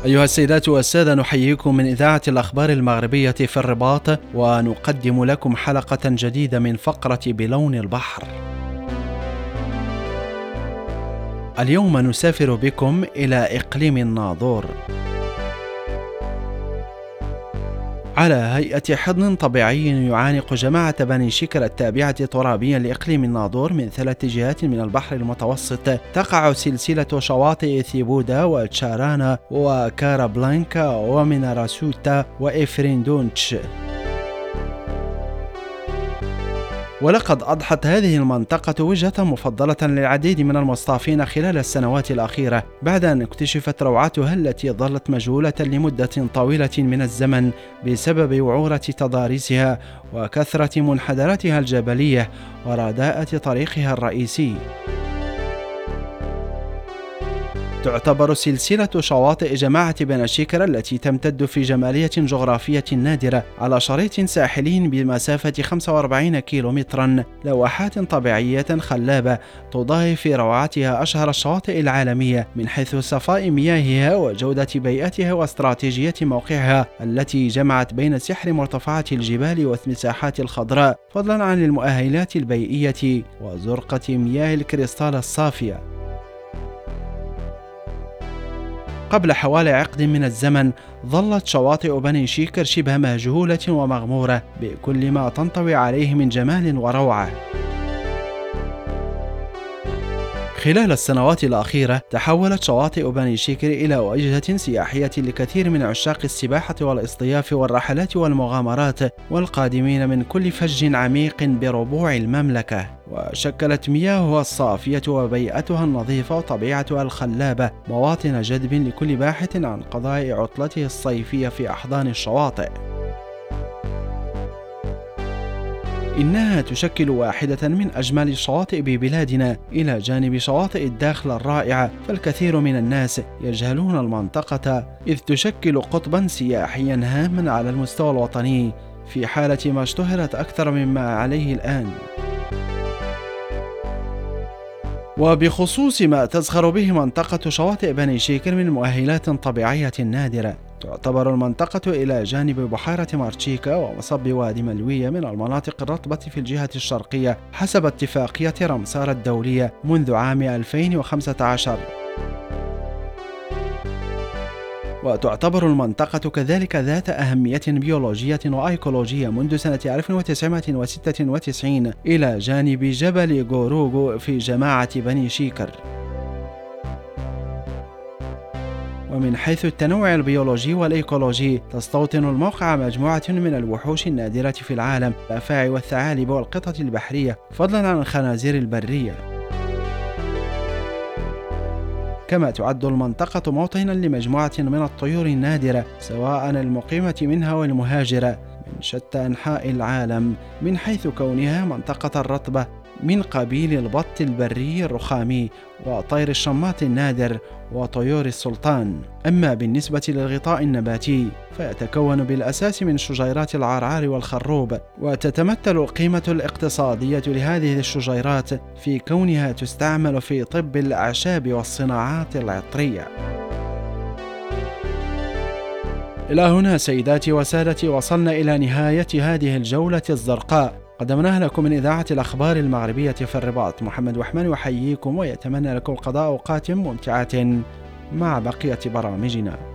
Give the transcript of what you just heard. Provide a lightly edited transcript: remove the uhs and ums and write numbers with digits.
أيها السيدات والسادة، نحييكم من إذاعة الأخبار المغربية في الرباط، ونقدم لكم حلقة جديدة من فقرة بلون البحر. اليوم نسافر بكم إلى إقليم الناظور. على هيئة حضن طبيعي يعانق جماعة بني شكر التابعة ترابيا لإقليم الناظور من 3 جهات من البحر المتوسط، تقع سلسلة شواطئ ثيبودا وتشارانا وكارابلانكا وميناراسوتا وإفريندونتش. ولقد أضحت هذه المنطقة وجهة مفضلة للعديد من المصطافين خلال السنوات الأخيرة، بعد أن اكتشفت روعتها التي ظلت مجهولة لمدة طويلة من الزمن بسبب وعورة تضاريسها وكثرة منحدراتها الجبلية ورداءة طريقها الرئيسي. تعتبر سلسلة شواطئ جماعة بني شكر التي تمتد في جمالية جغرافية نادرة على شريط ساحلي بمسافة 45 كيلومترا لوحات طبيعية خلابة تضاهي في روعتها أشهر الشواطئ العالمية من حيث صفاء مياهها وجودة بيئتها واستراتيجية موقعها التي جمعت بين سحر مرتفعات الجبال والمساحات الخضراء، فضلا عن المؤهلات البيئية وزرقة مياه الكريستال الصافية. قبل حوالي عقد من الزمن ظلت شواطئ بني شكر شبه مهجولة ومغمورة بكل ما تنطوي عليه من جمال وروعة. خلال السنوات الأخيرة تحولت شواطئ بني شكر إلى وجهة سياحية لكثير من عشاق السباحة والاصطياف والرحلات والمغامرات والقادمين من كل فج عميق بربوع المملكة، وشكلت مياهها الصافية وبيئتها النظيفة وطبيعتها الخلابة مواطن جذب لكل باحث عن قضاء عطلته الصيفية في أحضان الشواطئ. إنها تشكل واحدة من أجمل الشواطئ ببلادنا، إلى جانب شواطئ الداخل الرائعة، فالكثير من الناس يجهلون المنطقة إذ تشكل قطبا سياحيا هاما على المستوى الوطني في حالة ما اشتهرت أكثر مما عليه الآن. وبخصوص ما تزخر به منطقة شواطئ بني شكر من مؤهلات طبيعية نادرة، تعتبر المنطقة إلى جانب بحيرة مارتشيكا ومصب وادي ملوية من المناطق الرطبة في الجهة الشرقية حسب اتفاقية رمسار الدولية منذ عام 2015. وتعتبر المنطقة كذلك ذات أهمية بيولوجية وأيكولوجية منذ سنة 1996 إلى جانب جبل غوروغو في جماعة بني شكر. ومن حيث التنوع البيولوجي والإيكولوجي تستوطن الموقع مجموعة من الوحوش النادرة في العالم، الأفاعي والثعالب والقطط البحرية، فضلا عن الخنازير البرية. كما تعد المنطقة موطنا لمجموعة من الطيور النادرة، سواء المقيمة منها والمهاجرة من شتى أنحاء العالم، من حيث كونها منطقة الرطبة من قبيل البط البري الرخامي وطير الشماط النادر وطيور السلطان. أما بالنسبة للغطاء النباتي فيتكون بالأساس من شجيرات العرعار والخروب، وتتمثل القيمة الاقتصادية لهذه الشجيرات في كونها تستعمل في طب الأعشاب والصناعات العطرية. إلى هنا سيداتي وسادتي وصلنا إلى نهاية هذه الجولة الزرقاء قدمناها لكم من إذاعة الأخبار المغربية في الرباط. محمد وحمان يحييكم ويتمنى لكم قضاء أوقات ممتعة مع بقية برامجنا.